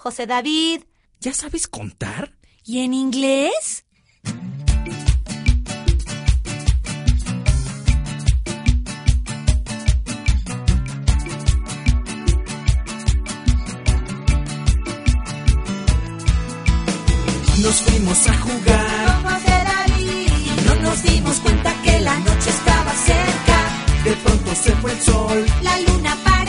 José David. ¿Ya sabes contar? ¿Y en inglés? Nos fuimos a jugar Con José David. y no nos dimos cuenta que la noche estaba cerca. De pronto se fue el sol. La luna para